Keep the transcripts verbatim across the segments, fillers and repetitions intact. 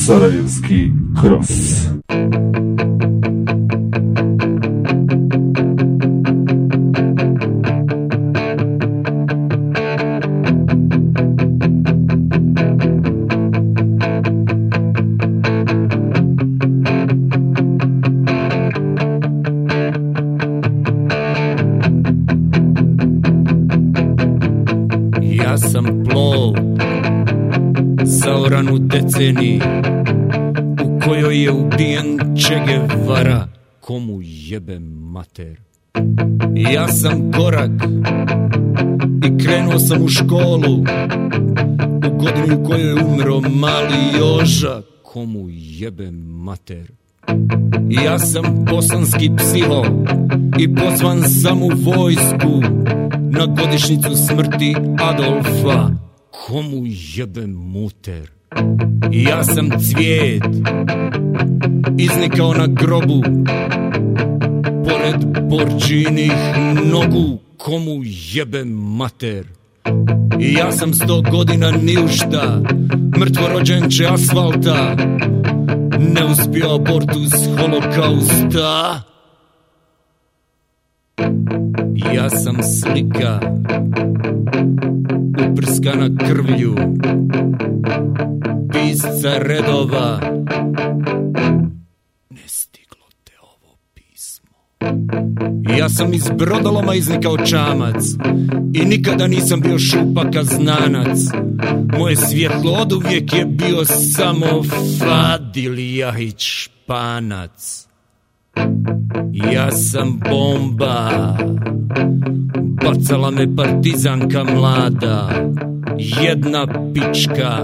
Sarajevski Cross. Ja sam plov zaoran u deceniji u kojoj je ubijen Che Guevara, komu jebe mater. Ja sam korak i krenuo sam u školu u godini u kojoj je umro mali Joža, komu jebe mater. Ja sam bosanski psiho i pozvan sam u vojsku na godišnjicu smrti Adolfa, komu jebe muter. Ja sam cvijet iznikao na grobu pored borčinih nogu, komu jebe mater. I ja sam sto godina niušta, mrtvorođenče asfalta, neuspio abortus holokausta. Ja sam slika uprskana krvlju pisca redova. Ne stiglo te ovo pismo. Ja sam iz brodoloma iznikao čamac i nikada nisam bio šupaka znanac. Moje svjetlo oduvijek je bio samo Fadil Jahić Španac. Ja sam bomba, bacala me partizanka mlada, jedna pička,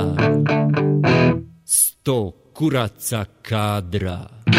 sto kuraca kadra.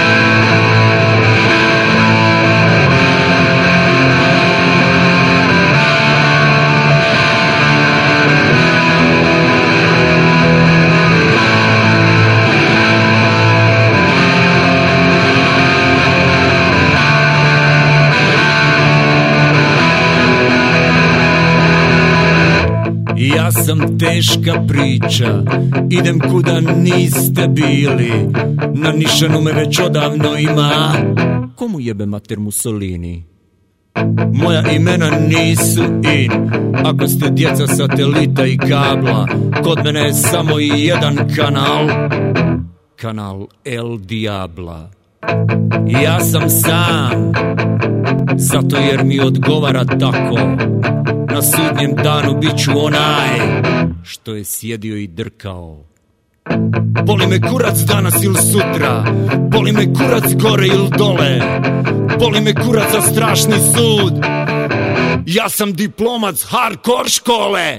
Ja sam teška priča, idem kuda niste bili, na nišanu me već odavno ima, komu jebe mater Mussolini. Moja imena nisu in, ako ste djeca satelita i kabla, kod mene je samo jedan kanal, kanal El Diabla. Ja sam sam, zato jer mi odgovara tako. Na sudnjem danu bit ću onaj što je sjedio i drkao. Boli me kurac danas ili sutra, boli me kurac gore ili dole, boli me kurac za strašni sud. Ja sam diplomac hardcore škole.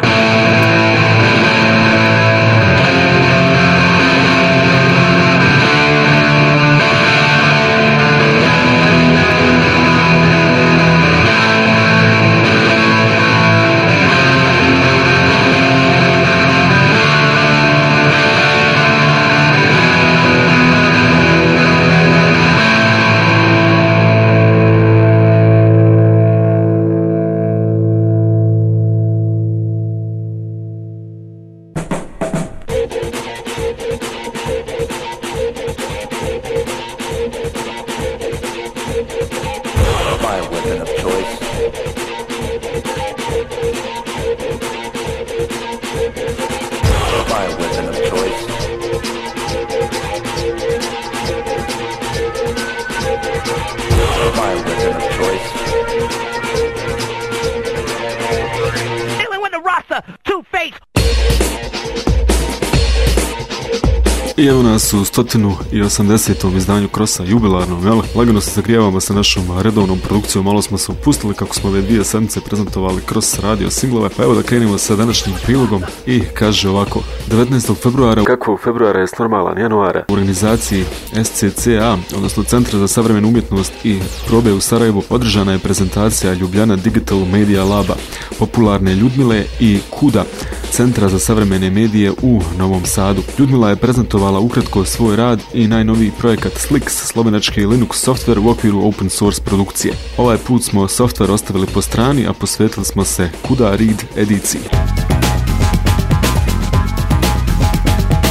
I evo nas u stotinu i osamdesetom izdanju Krosa, jubilarnom, jel? Lagano se zagrijavamo sa našom redovnom produkcijom, malo smo se upustili kako smo ove dvije sedmice prezentovali Kroz radio singlove, pa evo da krenimo sa današnjim prilogom i kaže ovako: devetnaestog februara, kakvog februara je normalan januara, u organizaciji S C C A, odnosno Centra za savremenu umjetnost i probe u Sarajevu, održana je prezentacija Ljubljana Digital Media Laba, popularne Ljudmile i Kuda, Centra za savremene medije u Novom Sadu. Ljudmila je prezentovala ukratko svoj rad i najnoviji projekat Slix, slovenački Linux software u okviru open source produkcije. Ovaj put smo software ostavili po strani, a posvetili smo se Kuda Read ediciji.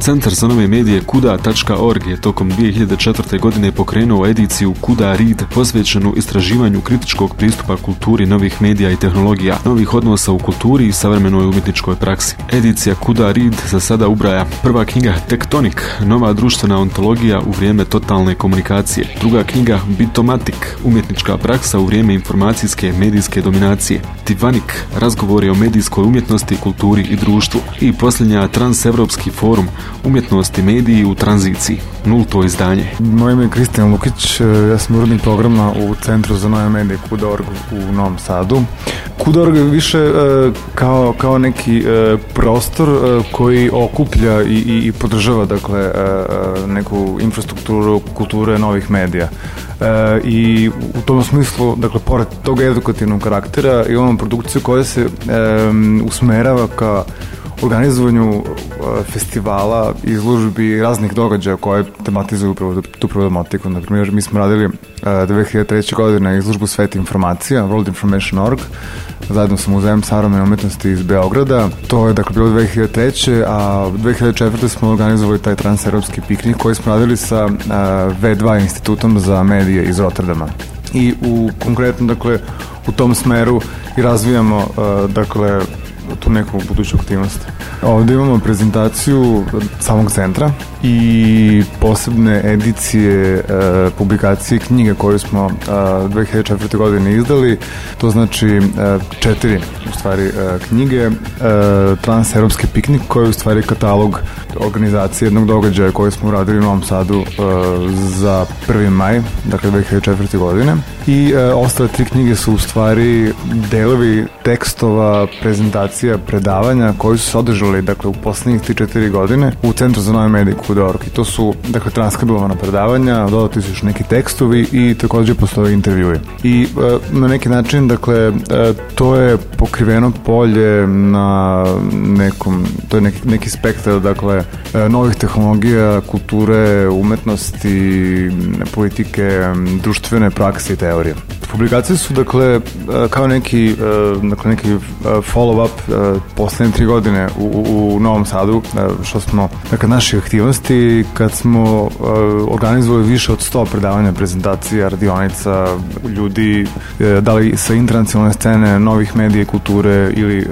Centar za nove medije kuda tačka org je tokom dvije hiljade četvrte. godine pokrenuo ediciju Kuda Read posvećenu istraživanju kritičkog pristupa kulturi novih medija i tehnologija, novih odnosa u kulturi i savremenoj umjetničkoj praksi. Edicija Kuda Read za sada ubraja: prva knjiga Tektonik, nova društvena ontologija u vrijeme totalne komunikacije; druga knjiga Bitomatik, umjetnička praksa u vrijeme informacijske medijske dominacije; Divanik, razgovori o medijskoj umjetnosti, kulturi i društvu; i posljednja Transevropski forum, umjetnosti mediji u tranziciji, nulto izdanje. Moje ime je Kristijan Lukić, ja sam urednik programa u Centru za nove medije kuda org u Novom Sadu. kuda org je više kao, kao neki prostor koji okuplja i, i, i podržava, dakle, neku infrastrukturu kulture novih medija. E, i u tom smislu, dakle, pored tog edukativnog karaktera imamo produkciju koja se e, usmerava ka organizovanju festivala, izložbi, raznih događaja koje tematizuju upravo tu problematiku. Na primjer, mi smo radili dve hiljade treće. godine izložbu Svet informacija, World Information dot org, zajedno sa Muzejem savremene umjetnosti iz Beograda. To je, dakle, bilo dve hiljade treće. a dve hiljade četvrte. smo organizovali taj transevropski piknik koji smo radili sa V dva institutom za medije iz Rotterdama. I u konkretno, dakle, u tom smeru i razvijamo, dakle, tu neku buduću aktivnost. Ovdje imamo prezentaciju samog centra i posebne edicije e, publikacije knjige koju smo e, dve hiljade četvrte. godine izdali. To znači e, četiri u stvari e, knjige. E, Transevropski piknik koji je u stvari katalog organizacije jednog događaja koji smo uradili u Novom Sadu e, za prvi maj, dakle dve hiljade četvrte. godine. I e, ostale tri knjige su u stvari delovi tekstova, prezentacija, predavanja koji su se održali, dakle, u posljednjih tri četiri godine u Centru za nove medije kuda org. I to su, dakle, transkribovana predavanja, dodati su još neki tekstovi i također postoje intervjui. I e, na neki način, dakle, e, to je pokriveno polje na nekom, to je neki, neki spektar, dakle, e, novih tehnologija, kulture, umetnosti, politike, društvene prakse i teorije. Publikacije su, dakle, kao neki, dakle, neki follow-up posljednje tri godine u, u, u Novom Sadu, što smo, dakle, naših aktivnosti, kad smo organizovali više od sto predavanja, prezentacija, radionica, ljudi, da li sa internacionalne scene, novih medija i kulture ili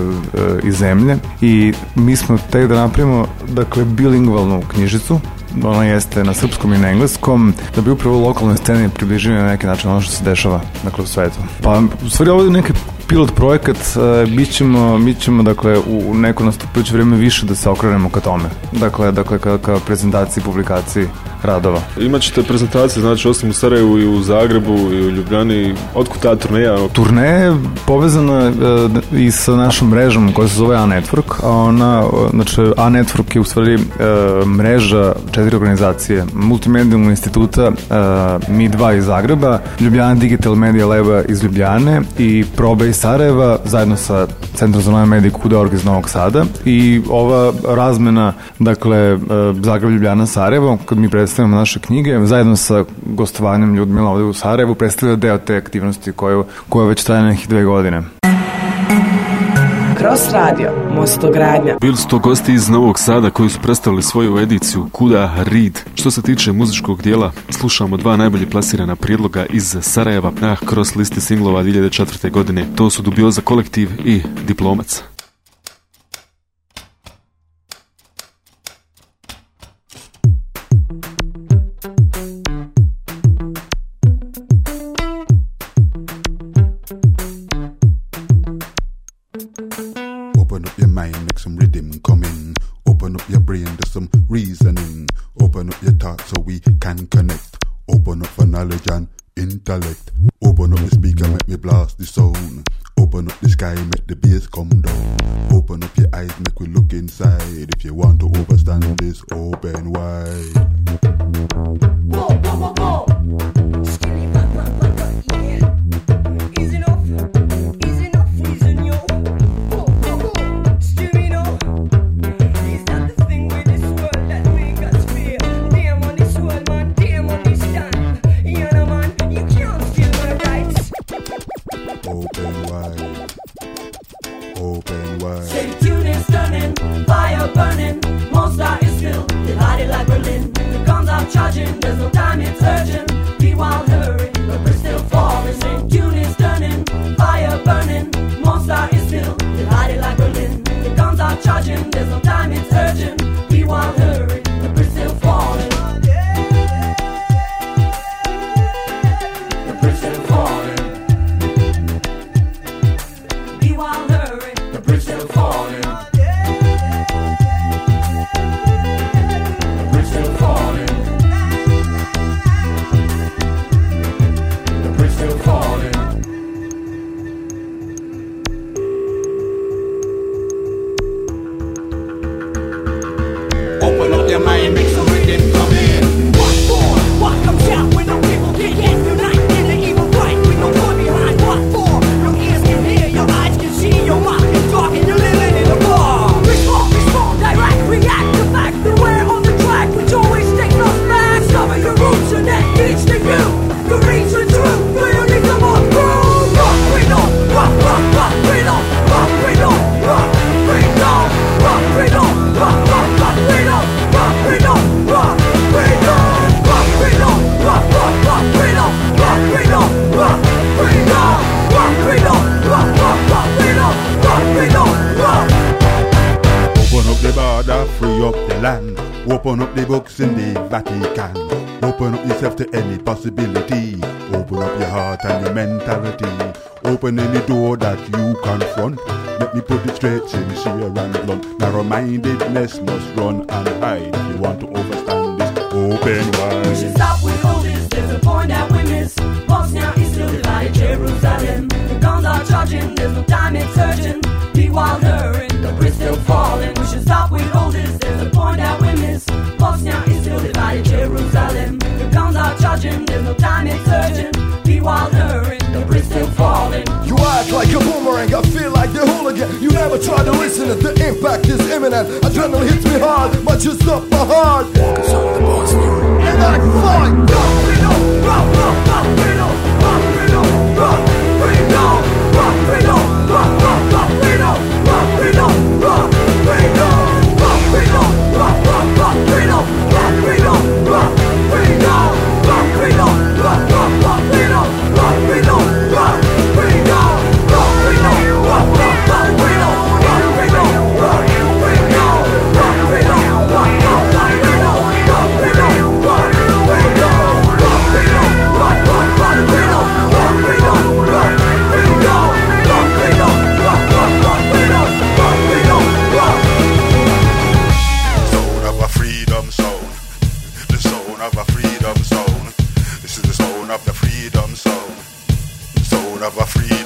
iz zemlje. I mi smo tek da napravimo, dakle, bilingvalnu knjižicu. Ona jeste na srpskom i na engleskom, da bi upravo lokalne scene približili na neki način ono što se dešava, dakle, u svetu. Pa, u stvari, ovo je neki pilot projekat, uh, bit ćemo, mi ćemo, dakle, u neko nastupajuće vrijeme više da se okrenemo ka tome. Dakle, dakle ka, ka prezentaciji, publikaciji radova. Imaćete prezentacije, znači, osim u Sarajevu i u Zagrebu i u Ljubljani. Otkud ta turneja? Turneja je povezana uh, i sa našom mrežom koja se zove A-Network, a ona, uh, znači, A-Network je u stvari uh, mreža četiri organizacije: Multimedijalnog instituta, uh, Mi dva iz Zagreba, Ljubljana Digital Media Laba iz Ljubljane i Probe iz Sarajeva, zajedno sa Centrom za nove medije kuda org iz Novog Sada. I ova razmena, dakle, uh, Zagreb, Ljubljana, Sarajevo, kad mi predstavljamo naše knjige, zajedno sa gostovanjem Ljudmila ovdje u Sarajevu, predstavlja deo te aktivnosti koju, koja već traje nekih dve godine. Cross Radio, Mostogradnja. Bili su to gosti iz Novog Sada koji su predstavili svoju ediciju Kuda Read. Što se tiče muzičkog dijela, slušamo dva najbolje plasirana prijedloga iz Sarajeva na Cross listi singlova dvije hiljade četvrte. godine. To su Dubioza kolektiv i Diplomac. Open up your mind, make some rhythm come in. Open up your brain, do some reasoning. Open up your thoughts so we can connect. Open up for knowledge and intellect. Open up the speaker, make me blast the sound. Open up the sky, make the bass come down. Open up your eyes, make we look inside. If you want to overstand this, open wide. Go, go, go, go. Skinny, back, back, back, back, yeah. Easy enough, easy enough, easy enough. Go, go, go. Skinny now. Is that the thing with this world that make us fear? Damn on this world, man, damn on this stand. You know, man, you can't steal my rights. Open wide. Open wide. Say tune is turning, fire burning. Monster is are charging, there's no time, it's urgent. Be wild, hurry, the bridge still falling. Saint June is turning, fire burning. Monster is still divided like Berlin. The guns are charging, there's no time, it's urgent. Be wild, hurry, the bridge still falling. The bridge still falling. Be wild, hurry, the bridge still falling. The bridge still falling. The bridge still falling. Open up your mind, make some rhythm come in. What for? What comes out when no people can get unite in the evil fight with no one behind? What for? Your ears can hear, your eyes can see, your mouth can talk, and you're living in a bar. Respond, respond, direct, react to fact. Beware on the track, which always takes us back. Discover your roots and that leads to you. To reach the truth, you need some more proof. Rock, freedom, rock, rock, rock, freedom, rock, freedom, rock, freedom, rock, freedom, rock, rock, rock, freedom, rock, freedom, rock, freedom, rock, freedom, rock, rock, rock, freedom, rock, freedom, rock, freedom, rock, freedom, rock, rock, rock, freedom, rock, freedom, rock. Open up the border, free up the land. Open up the books in the Vatican. Open up yourself to any possibility. Open up your heart and your mentality. Open any door that you confront. Let me put it straight, sincere and blunt. Narrow-mindedness must run and hide. If you want to overstand this, open We wide. should stop with all this, there's a point that we miss. Bosnia is still divided, Jerusalem. The guns are charging, there's no time, it's urgent. Be wild, hurry, the bridge still falling. We should stop with all this, there's a point that we miss. Bosnia is still divided, Jerusalem. The guns are charging, there's no time, it's urgent. Be wild, hurry, the bridge still falling. You act like a boomerang, I feel like the hooligan. You never try to listen, the impact is imminent. Adrenaline hits me hard, but you stop my heart. Cause I'm the boss now. And I fight. Rock, freedom, rock, rock, rock, freedom, rock, freedom, rock, freedom, rock, freedom, rock, rock, rock, freedom, rock, freedom, rock, freedom, rock, freedom, rock, rock, rock, freedom, rock, freedom, rock, freedom, rock, freedom, rock, rock, rock, freedom, rock, freedom, rock, freedom, rock, freedom, rock, rock, rock, freedom, rock, freedom, rock, freedom, rock, freedom, rock, rock, rock, freedom, rock, freedom, rock, freedom, rock, freedom, rock, rock, rock, freedom, rock, freedom, rock, freedom, rock, freedom, rock, rock, rock, freedom, rock, freedom, rock. Sound of a freedom sound. The sound of a freedom sound. This is the sound of the freedom sound. Sound of a freedom